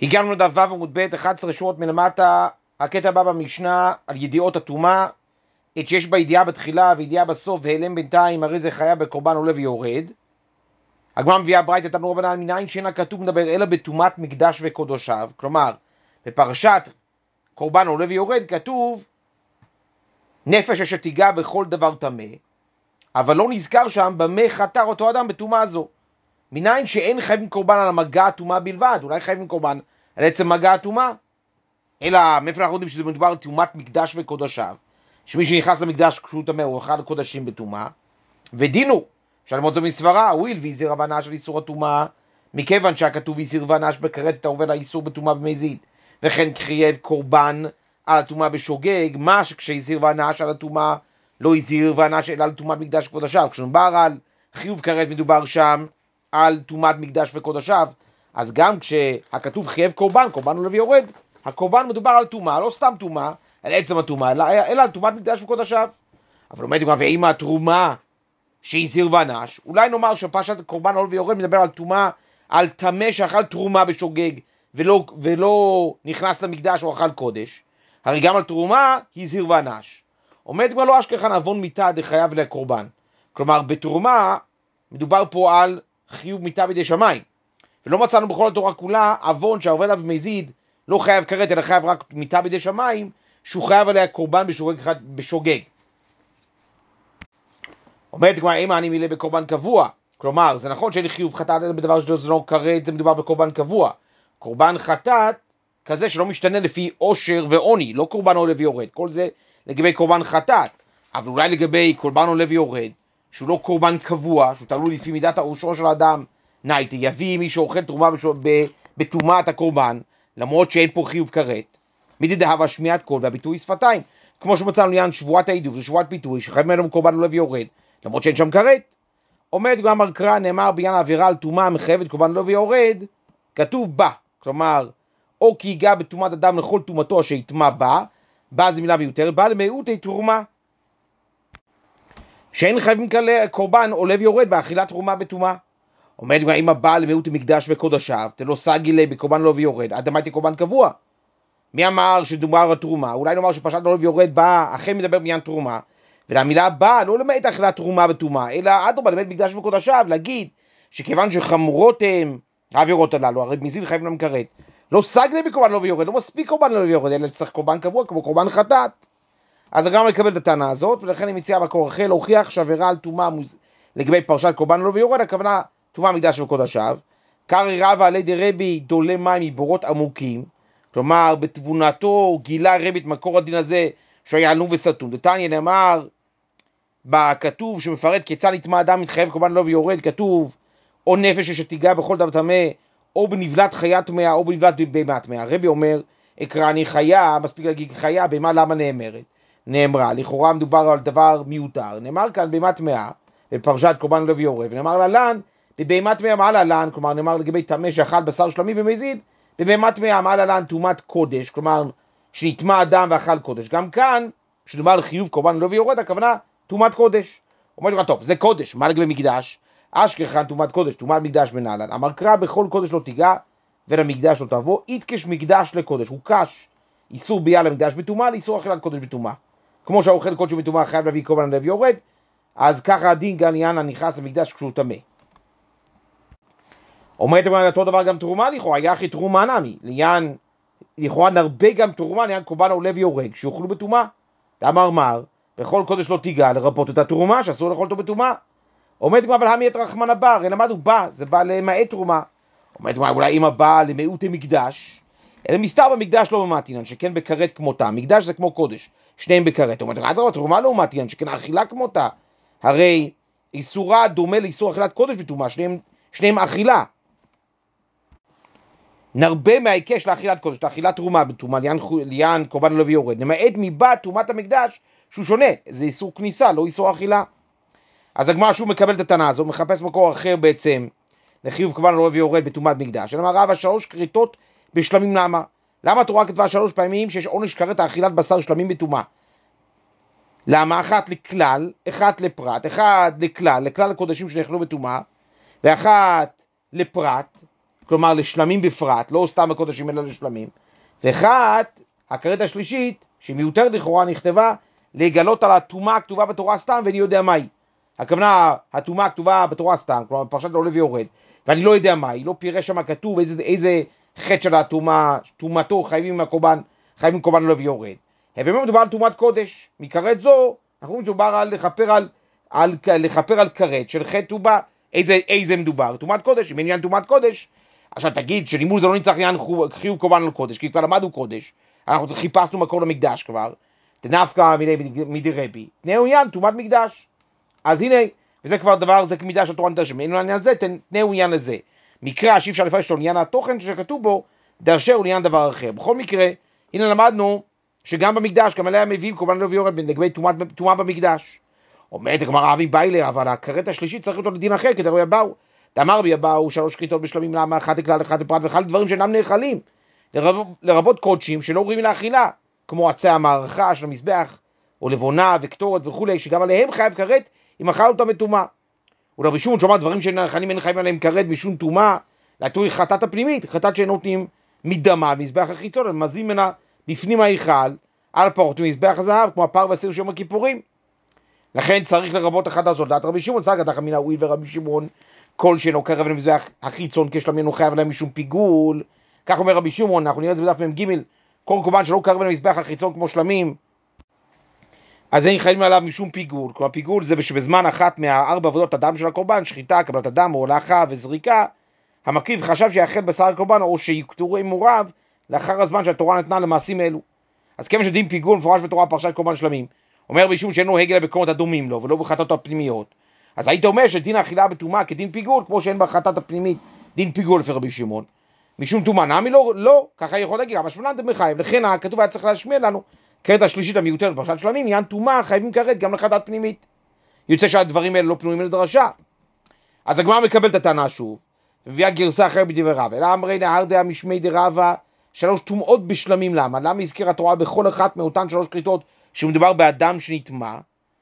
הגענו לדף ו' עמוד ב' 11 שורות מלמטה, הקטע הבא במשנה על ידיעות הטומאה, את שיש בה ידיעה בתחילה וידיעה בסוף והיעלם בינתיים, הרי זה חייב בקורבן עולה ויורד. הגמרא מביאה ברייתא תנו רבנן מניין שאין כתוב מדבר אלא בטומאת מקדש וקודשיו, כלומר בפרשת קורבן עולה ויורד כתוב נפש אשר תיגע בכל דבר טמא, אבל לא נזכר שם במה חתר אותו אדם בטומאה זו. מניין שאין חייבים קורבן על המגע הטומאה בלבד, אולי חייבים קורבן על עצם מגע הטומאה, אלא מאיפה אנחנו יודעים שזה מדובר על טומאת מקדש וקודשיו, שמי שנכנס למקדש כשהוא טמא הוא אחד הקודשים בטומאה, ודינו אפשר ללמוד אותו מסברה, הואיל והזהיר הבנה של איסור הטומאה, מכיוון שהכתוב הזהיר ואנש בכרת את העובר לאיסור בטומאה במזיד, וכן חייב קורבן על הטומאה בשוגג, מה שכשהזהיר ואנש על הטומאה לא הזהיר ואנש אלא על טומאת מקדש וקודשיו. כשמדובר על חיוב כרת מדובר שם על טומאת מקדש וקודשיו, אז גם כשהכתוב חייב קורבן, קורבן עולה ויורד, הקורבן מדובר על טומאה, לא סתם טומאה, על עצם הטומאה, אלא על טומאת מקדש וקודשיו. אבל אומרת גם, ואם התרומה שהזהיר ואנש, אולי נאמר שפרשת קורבן עולה ויורד מדבר על טומאה, על טמא שאכל תרומה בשוגג ולא נכנס למקדש או אכל קודש, הרי גם על תרומה הזהיר ואנש. אומרת גם לא אשכחן עוון מיתה דחייב לקורבן, כלומר בתרומה מדובר פה על חיוב מיתה בידי שמיים, ולא מצאנו בכל התורה כולה עוון שהעובר לה במזיד לא חייב כרת אלא חייב רק מיתה בידי שמיים, שהוא חייב עליה קורבן בשוגג. אומרת כבר, אם אני מילא בקורבן קבוע, כלומר זה נכון שאין חיוב חטאת בדבר שזה לא כרת, זה מדובר בקורבן קבוע, קורבן חטאת כזה שלא משתנה לפי עושר ועוני, לא קורבן עולה ויורד, כל זה לגבי קורבן חטאת. אבל אולי לגבי קורבן עולה ויורד, שהוא לא קורבן קבוע, שהוא תלוי לפי מידת העושרו של האדם, נייטי, יביא מי שאוכל תרומה בטומאת הקורבן, למרות שאין פה חיוב כרת, מידי דהבה שמיעת קול והביטוי שפתיים, כמו שמצאנו לעניין שבועת העידוף ושבועת פיתוי, שחייב ממנו קורבן עולה ויורד, למרות שאין שם כרת. אומרת גם מרקרא, נאמר בעניין העבירה על טומאה מחייבת קורבן עולה ויורד, כתוב בה, כלומר, או כי ייגע בטומאת אדם לכל טומאתו אשר יטמא בה זה מילה מיותרת, בה למיעוטי תרומה. שאין חייבים קורבן עולה ויורד באכילת תרומה בטומאה. אומרת גם אם הבא למיעוטי מקדש וקודשיו, תלא סגי לי בקורבן עולה ויורד, עד אמרתי קורבן קבוע. מי אמר שדובר על תרומה? אולי נאמר שפרשת עולה ויורד בא, אכן מדבר בעניין תרומה, והמילה באה לא למעט אכילת תרומה בטומאה, אלא אדרבה למעט מקדש וקודשיו, להגיד שכיוון שחמורות הם העבירות הללו, הרי מזיד חייבים להם כרת, לא סגלי בקורבן עולה ויורד, לא מספיק קורבן עולה ויורד, אלא צריך קורבן קבוע כמו קורבן חטאת. אז הגמרא מקבל את הטענה הזאת, ולכן היא מציעה בקור אחר להוכיח שעבירה על טומאה לגבי פרשת קורבן עולה ויורד, הכוונה טומאה מקדש וקודשיו. קרעי רבא עלי דרבי דולה מים מבורות עמוקים, כלומר בתבונתו גילה רבי את מקור הדין הזה שהיה עלום וסתום. דתניא נאמר בכתוב שמפרט כיצד יטמא אדם מתחייב קורבן עולה ויורד, כתוב או נפש שתיגע בכל דבר טמא, או בנבלת חיה טמאה, או בנבלת בהמה טמאה. הרבי אומר, אקרא חיה, מספיק להגיד חיה, בהמה למה נאמרת? נאמרה, לכאורה מדובר על דבר מיותר. נאמר כאן בהמה טמאה, בפרשת קורבן עולה ויורד, ונאמר ללן, בבהמה טמאה מה ללן, כלומר נאמר לגבי טמא שאכל בשר שלמי במזיד, בבהמה טמאה מה ללן טומאת קודש, כלומר שנטמא אדם ואכל קודש. גם כאן, כשדובר על חיוב קורבן עולה ויורד, הכוונה טומאת קודש. אומרת לך, טוב, זה קודש, מה לגבי מקדש? אשכחן טומאת קודש, טומאת מקדש בנהלן. אמר קרא בכל קודש לא תיגע ולמקדש לא תבוא, יתקש מקדש לקודש, הוא קש איסור ביאה למקדש בטומאה לאיסור אכילת קודש בטומאה. כמו שהאוכל קודש בטומאה חייב להביא קורבן עולה ויורד, אז ככה הדין גם עניין הנכנס למקדש כשהוא טמא. אומרת אותו דבר גם תרומה לכאורה, יחי תרומה נמי, לעניין לכאורה נרבה גם תרומה לעניין קורבן עולה ויורד, שיאכלו בטומאה. אמר מר, בכל קודש לא תיגע לרפות את התרומה שאסור לאכול אותו בטומאה. אומרת גם אבל המיית רחמן הבר, למדנו בא, זה בא למעט תרומה. אומרת גם אולי אם הבא למיעוטי מקדש, אלא מסתר במקדש לא במתינן, שכן בכרת כמותה, מקדש זה כמו קודש, שניהם בכרת. אומרת גם תרומה לא במתינן, שכן אכילה כמותה, הרי איסורה דומה לאיסור אכילת קודש בטומאה, שניהם אכילה. נרבה מהעיקש לאכילת קודש, לאכילת תרומה בטומאה, לעניין קורבן עולה ויורד, למעט מבא טומאת המקדש, שהוא שונה, זה איסור כניסה, לא איסור אכילה. אז הגמרא שוב מקבל את הטענה הזו, מחפש מקור אחר בעצם לחיוב קורבן עולה ויורד בטומאת מקדש. אמר רבא 3 כריתות בשלמים למה? למה התורה כתבה 3 פעמים שיש עונש כרת האכילת בשר שלמים בטומאה? למה? אחת לכלל, אחת לפרט, אחת לכלל הקודשים שנאכלו בטומאה, ואחת לפרט, כלומר לשלמים בפרט, לא סתם הקודשים אלא לשלמים. ואחת, הכרת השלישית, שהיא מיותרת לכאורה, נכתבה לגלות על הטומאה הכתובה בתורה סתם ואני יודע מהי. הכוונה, הטומאה הכתובה בתורה סתם, כלומר פרשת עולה ויורד, ואני לא יודע מהי, לא פירש שם כתוב איזה חטא של הטומאה, טומאתו חייבים קורבן עולה ויורד. ובאמת מדובר על טומאת קודש, מכרת זו, אנחנו מדובר על לכפר על כרת של חטא טומאה, איזה מדובר? טומאת קודש, אם עניין טומאת קודש, עכשיו תגיד שלימוד זה לא נצטרך עניין חיוב קורבן על קודש, כי כבר למדנו קודש, אנחנו חיפשנו מקור למקדש כבר, תנפקא מדי רבי, תנאו עניין טומאת מקדש. אז הנה, וזה כבר דבר, זה כמידה של תורה נדרשת, אין לו עניין לזה, תנאו עניין לזה. מקרא שאי אפשר לפרש לו עניין התוכן שכתוב בו, דרשר הוא עניין דבר אחר. בכל מקרה, הנה למדנו שגם במקדש, גם עליה מביאים קורבן עולה ויורד לגבי טומאה במקדש. אומרת הגמרא אבי ביילר, אבל הכרת השלישית צריך אותו לדין אחר, כדי רבי אבאו. דאמר רבי אבאו 3 כריתות בשלמים, למה? אחת לכלל, אחת לפרט, ואחד דברים שאינם נאכלים, לרבות קודשים שלא ראויים לאכילה, כמו עצי המערכה של המזבח, או לבונה וקטורת וכולי, שגם עליהם חייב כרת אם אכל אותם בטומאה. ורבי שמעון שאומר דברים שאינם נאכלים אין חייבים עליהם כרת משום טומאה, להטוי חטאת הפנימית, חטאת שאין נותנים מדמה, מזבח החיצון, מזים ממנה בפנים ההיכל, על פרות מזבח הזהב, כמו הפר והסיר של יום הכיפורים. לכן צריך לרבות אחד הזאת, דעת רבי שמעון, סגא דחא מינא הואיל ורבי שמעון, כל שאינו קרב למזבח החיצון כשלם אינו חייב עליהם משום פיגול. כך אומר רבי שמעון, אנחנו נראה את זה בדף מ"ג, כל קורבן שלא קרב למזבח החיצון כמו שלמים, אז אין חייבים עליו משום פיגול. כלומר פיגול זה שבזמן אחת מהארבע עבודות הדם של הקורבן, שחיטה, קבלת הדם או הולכה וזריקה, המקריב חשב שיאכל בשר הקורבן או שיקטורו עם מוריו לאחר הזמן שהתורה נתנה למעשים אלו. אז כיוון שדין פיגול מפורש בתורה פרשת קורבן שלמים, אומר רבי שמעון שאינו נוהג אלא בקומות הדומים לו ולא בחטאות הפנימיות, אז היית אומר שדין האכילה בטומאה כדין פיגול, כמו שאין בחטאת הפנימית דין פיגול לפי רבי שמעון. משום טומאה נמי לא, ככה יכול להגיד, אבל שמונה אתם מחייב, לכן הכתוב היה צריך להשמיע לנו, כרת השלישית המיותרת בפרשת שלמים, עניין טומאה חייבים כרת גם לחטאת פנימית. יוצא שהדברים האלה לא פנויים לדרשה. אז הגמרא מקבל את הטענה שוב, ומביאה גרסה אחרת בדברי רבא, אלא אמרי נהר דעה משמי דרבא, 3 טומאות בשלמים. למה הזכירה התורה בכל אחת מאותן 3 כריתות שמדובר באדם שנטמא?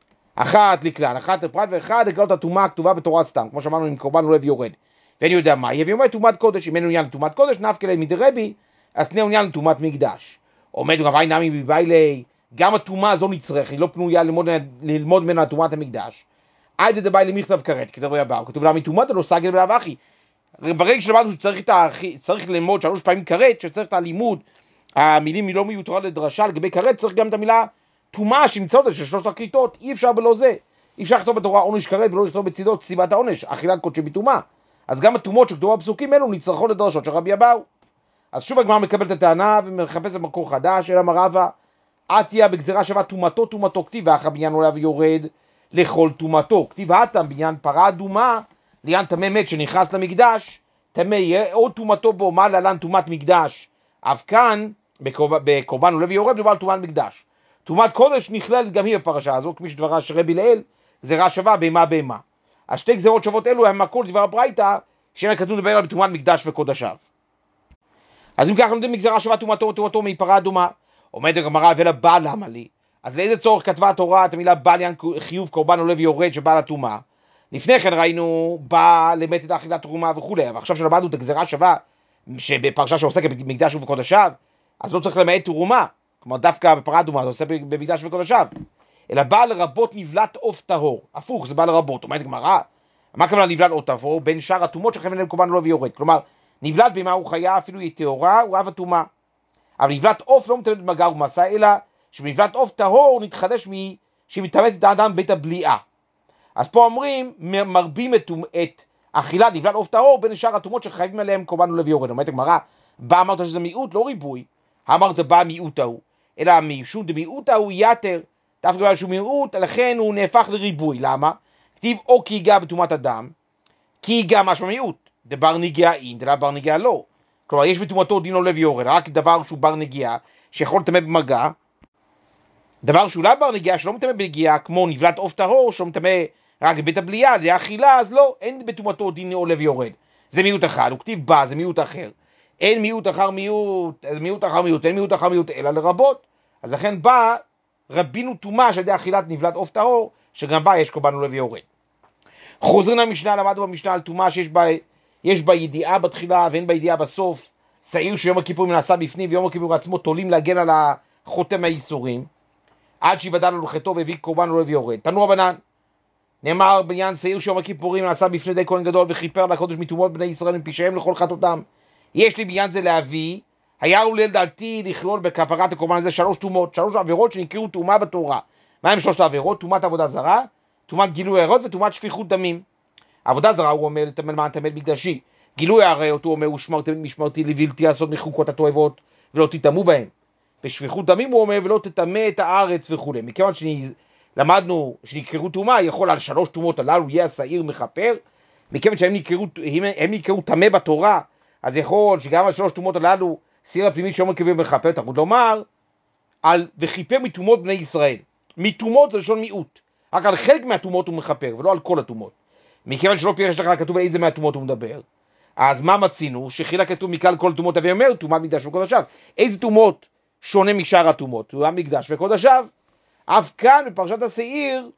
אחת לכלל, אחת לפרט, ואחד לגלות הטומאה הכתובה בתורה סתם, כמו שאמרנו עם קורבן עולה ויורד. ואני יודע מה, והיא אומרת טומאת קודש, אם אין עניין לטומאת קודש, נפקא ליה מדי רבי, אז תנאו עניין לטומאת מקדש. אומרת רבי נמי מביילי, גם הטומאה הזו נצרך, היא לא פנויה ללמוד ממנה טומאת המקדש. עד דבאי למכתב כרת, כתב רבי אבאו, כתוב למה טומאת לא סגל בלאו הכי. ברגע שלמדנו שצריך ללמוד 3 פעמים כרת, שצריך את הלימוד, המילים לא מיותרות לדרשה, לגבי כרת צריך גם את המילה טומאה שנמצאות של 3 הכריתות, אי אפשר בלא זה. אי אפשר לכתוב בתורה עונש כרת ולא לכתוב בצידו סיבת העונש, אכילת קודשי בטומאה. אז גם הטומאות שכתובות בפסוקים אלו נצרכות לדרשות של רבי אבאו. אז שוב הגמרא מקבלת את הטענה ומחפשת מקור חדש, אלא מרבה, עתיה בגזירה שווה טומאתו כתיב ואחר בניין עולה ויורד לכל טומאתו. כתיב האטם בניין פרה אדומה, לעניין טמא מת שנכנס למקדש, טמא יהיה או טומאתו בו, מה להלן טומאת מקדש. אף כאן, בקורבן עולה ויורד, מדובר על טומאת מקדש. טומאת קודש נכללת גם היא בפרשה הזו, כפי שדברה של רבי לאל, גזירה שווה בהמה. אז 2 גזירות שוות אלו הם מקור דבר הברייתא, שאין כתוב לדבר על טומאת מקדש וקודשיו. אז אם ככה לומדים מגזירה שווה טומאתו מפרה אדומה, עומד הגמרא ולבא למה לי? אז לאיזה צורך כתבה התורה את המילה בא לעניין חיוב קורבן עולה ויורד שבא לטומאה? לפני כן ראינו בא למת את האכילת תרומה וכולי, ועכשיו שלמדנו את הגזירה שווה שבפרשה שעוסקת במקדש ובקודשיו, אז לא צריך למעט תרומה, כלומר דווקא בפרה אדומה זה עושה במקדש ובקודשיו, אלא בא לרבות נבלת עוף טהור, הפוך זה בא לרבות. אומרת הגמרא, מה הכוונה נבלת עוף טהור? בין שאר הטומאות שחייבים להם קורבן עולה ויורד, כלומר נבלת במה הוא חיה, אפילו היא טהורה, הוא אב הטומאה. אבל נבלת עוף לא מתאמת במגע ומסע, אלא שבנבלת עוף טהור נתחדש שמתאמת את האדם בית הבליעה. אז פה אומרים, מרבים את אכילת נבלת עוף טהור בין שאר הטומאות שחייבים עליהם קורבן עולה ויורד. אומרת הגמרא, בא אמרת שזה מיעוט, לא ריבוי. אמרת בא מיעוט ההוא, אלא משום דמיעוט ההוא יתר, דווקא בגלל שהוא מיעוט, לכן הוא נהפך לריבוי. למה? כתיב או כי ייגע בטומאת אדם, כי ייגע משמע מיעוט. דבר נגיעה אין, דבר בר נגיעה לא. כלומר, יש בטומאתו דין עולה ויורד, רק דבר שהוא בר נגיעה, שיכול לטמא במגע, דבר שהוא לא בר נגיעה, שלא מטמא בנגיעה, כמו נבלת עוף טהור, שלא מטמא רק בבית הבליעה, זה אכילה, אז לא, אין בטומאתו דין עולה ויורד. זה מיעוט אחד, הוא כתיב בא, זה מיעוט אחר. אין מיעוט אחר מיעוט, אין מיעוט אחר מיעוט, אלא לרבות. אז לכן בא רבינו טומאה של ידי אכילת נבלת עוף טהור, שגם בה יש קורבן עולה ויורד. חוזרים למשנה, למדנו במשנה על טומאה שיש בה יש בה ידיעה בתחילה ואין בה ידיעה בסוף, שעיר שיום הכיפורים נעשה בפנים ויום הכיפורים עצמו תולים להגן על החותם מהייסורים, עד שיוודע לו לחטוא והביא קורבן ולא הביא יורד. תנו רבנן, נאמר בעניין שעיר שיום הכיפורים נעשה בפני די כהן גדול וכיפר לקודש מתומות בני ישראל מפשעיהם לכל חטאותם. יש לי בעניין זה להביא, היה עולה לדעתי לכלול בכפרת הקורבן הזה 3 תומות, 3 עבירות שנקראו תומה בתורה. מה הם 3 העבירות? תומת עבודה זרה, תומת גילוי עריות ותומת שפיכות דמים. עבודה זרה הוא אומר לטמא למען טמא מקדשי, גילוי עריות הוא אומר הוא משמרתי לבלתי לעשות מחוקות התועבות ולא תטמאו בהם. בשפיכות דמים הוא אומר ולא תטמא את הארץ וכו'. מכיוון למדנו שנקראו תומה, יכול על 3 תומות הללו יהיה השעיר מכפר, מכיוון שהם נקראו טמא בתורה, אז יכול שגם על 3 תומות הללו שעיר הפנימית שיום הכיפורים מכפר. תלמוד לומר על וכיפר מתומות בני ישראל. מתומות זה לשון מיעוט, רק על חלק מהתומות הוא מכפר ולא על כל התומות. מכיוון שלא פירש לך כתוב על איזה מהתומות הוא מדבר, אז מה מצינו? שחילה כתוב מכלל כל תומות, אבי אומר תומת מקדש וקודשיו. איזה תומות שונה משאר התומות? תומת מקדש וקודשיו. אף כאן בפרשת השעיר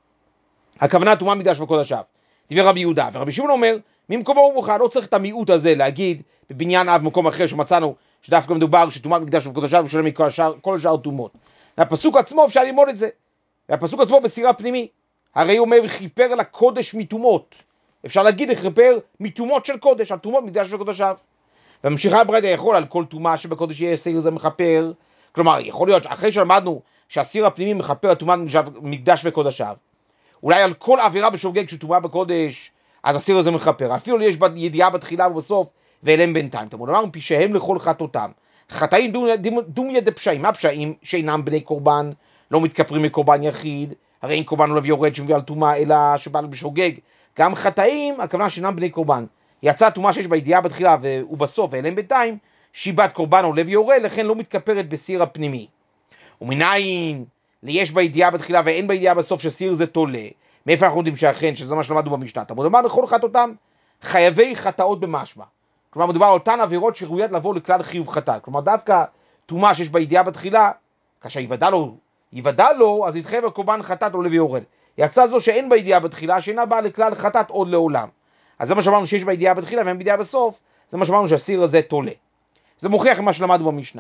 הכוונה תומת מקדש וקודשיו. דבר רבי יהודה, ורבי שמעון אומר ממקומו ומוכן, לא צריך את המיעוט הזה להגיד בבניין אב מקום אחר שמצאנו שדווקא מדובר שתומת מקדש וקודשיו ושונה מכל שאר תומות. והפסוק עצמו אפשר ללמוד את זה, והפסוק עצמו בסעירה פנימי, הרי הוא אומר וכיפר לקודש מתומות. אפשר להגיד לכיפר מתומות של קודש, על תומות מקדש וקודשיו. וממשיכה הברייתא יכול על כל תומה שבקודש יהיה שעיר זה מכפר. כלומר, יכול להיות אחרי שלמדנו שהשעיר הפנימי מכפר על תומת מקדש וקודשיו, אולי על כל עבירה בשוגג שתומה בקודש, אז השעיר הזה מכפר. אפילו יש ידיעה בתחילה ובסוף, ואליהם בינתיים. תמוד אמרנו, פשעיהם לכל חטאותם. חטאים דומיה דפשעים. מה פשעים? שאינם בני קורבן, לא מתכפרים מקורבן יחיד, הרי אין קורבן עולב יורד שמביא על תומה, אלא שבא בשוגג. גם חטאים, הכוונה שאינם בני קורבן. יצאה תומה שיש בה ידיעה בתחילה ובסוף, ואליהם בינתיים, שיבת קורבן עולב יורד, לכן לא מתכפרת בסעיר הפנימי. ומנין יש בה ידיעה בתחילה ואין בה ידיעה בסוף שסעיר זה תולה. מאיפה אנחנו יודעים שאכן, שזה מה שלמדנו במשנה? תמוד אמרנו לכל חטאותם חייבי חטאות במשמע. כלומר, מדובר על אותן עבירות שראויות לבוא לכלל חיוב חטאת. כלומר, דווקא תומה שיש בה ידיעה בתחילה, כאשר יוודע לו, אז יתחייב הקורבן חטאת עולה ויורד. יצא זו שאין בה ידיעה בתחילה, שאינה באה לכלל חטאת עוד לעולם. אז זה מה שאמרנו שיש בה ידיעה בתחילה ואין בידיעה בסוף, זה מה שאמרנו שהסעיר הזה תולה. זה מוכיח מה שלמדנו במשנה.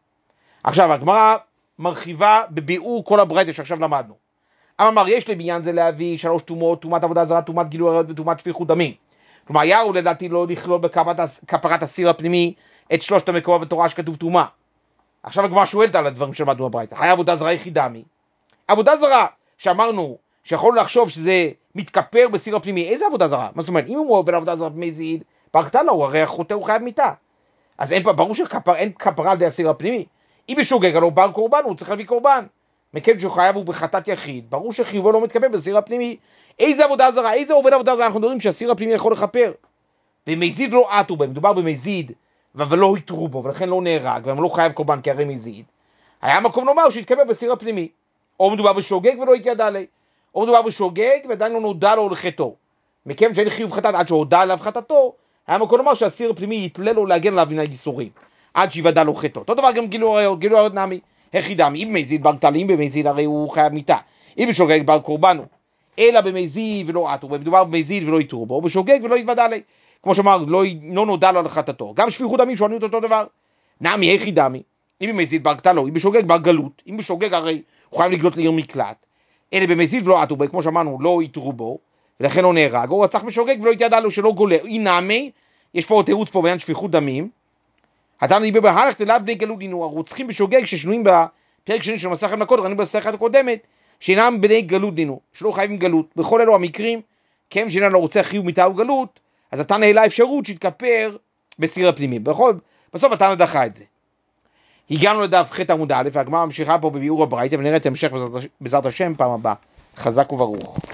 עכשיו, הגמרא מרחיבה בביאור כל הברייתא שעכשיו למדנו. אמר, יש לי בעניין זה להביא 3 תומות, תומת עבודה זרה, תומת גילוי עריות ותומת שפיכות דמים. כלומר, היה הוא לדעתי לא לכלול בכפרת הסעיר הפנימי את 3 המקומות בתורה שכתוב תומה. עכשיו הגמרא שואלת על הדברים שלמדנו בברייתא. היה עבודה זרה יחידה מי? עבודה זרה שאמרנו שיכולנו לחשוב שזה מתכפר בסעיר הפנימי. איזה עבודה זרה? מה זאת אומרת? אם הוא עובד עבודה זרה במזיד, פרקתה לו, הרי החוטא הוא חייב מיתה. אז ברור שאין כפרה על די הסעיר הפנימי. אם בשוגג עליו בר קורבן, הוא צריך להביא קורבן. מכיוון שהוא חייב הוא בחטאת יחיד, ברור שחיובו לא מתכפר בסעיר הפנימי. איזה עבודה זרה? איזה עובד עבודה זרה? אנחנו מדברים שהסעיר הפנימי יכול לכפר. במזיד לא עטו בהם, מדובר במזיד, אבל לא התרו בו, ולכן לא נהרג, והם לא חייב קורבן כי הרי מזיד. היה מקום לומר שהתכפר בסעיר הפנימי. או מדובר בשוגג ולא התיידע עלי, או מדובר בשוגג ועדיין לא נודע לו לחטאו. מכיוון שאין חיוב חטאת עד שהודע עליו חטאתו, היה מקום לומר שהסעיר הפנימי יתלה לו להגן עליו מן הייסורים, עד שיוודע לו חטאו. אותו דבר גם גילוי עריות נמי. היחידם, אם במזיד בר קטל, אם במזיד הרי הוא חייב מיתה. אם בשוגג בר קורבנו, אלא במזיד ולא עטו, מדובר במזיד ולא יתרו בו, או בשוגג ולא יתוודע עלי. כמו שאמר, לא נודע לו על חטאתו. גם שפיכות דמים שואלים את אותו דבר. נמי היחידמי, אם במזיד בר קטל, אם בשוגג בר גלות, אם בשוגג הרי הוא חייב לגלות לעיר מקלט. אלא במזיד ולא עטו בו, כמו שאמרנו, לא יתרו בו, ולכן לא נהרג, או רצח בשוגג ולא יתיידע לו שלא גולה. נמי, יש פה תירוץ פה בעניין שפיכות דמים. התנא דיבר בהלך תלה בני גלות דינו, הרוצחים בשוגג ששנויים בפרק שני של מסכת מכות, ראינו במסכת הקודמת, שאינם בני גלות דינו, שלא חייבים גלות. בכל אלו המקרים, כיוון שאינם לא רוצח חיוב מיתה וגלות, אז התנא העלה אפשרות שיתכפר בסעיר הפנימי. בסוף התנא דחה את זה. הגענו לדף ח' עמוד א', והגמרא ממשיכה פה בביאור הברייתא, ונראה את המשך בעזרת השם פעם הבאה. חזק וברוך.